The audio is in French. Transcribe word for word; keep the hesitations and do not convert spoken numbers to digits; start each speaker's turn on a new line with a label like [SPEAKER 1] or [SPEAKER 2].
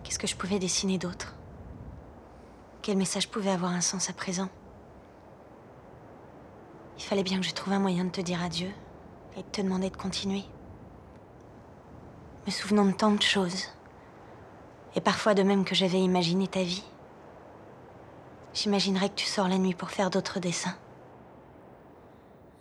[SPEAKER 1] Qu'est-ce que je pouvais dessiner d'autre? Quel message pouvait avoir un sens à présent? Il fallait bien que je trouve un moyen de te dire adieu et de te demander de continuer. Me souvenant de tant de choses. Et parfois de même que j'avais imaginé ta vie. J'imaginerais que tu sors la nuit pour faire d'autres dessins.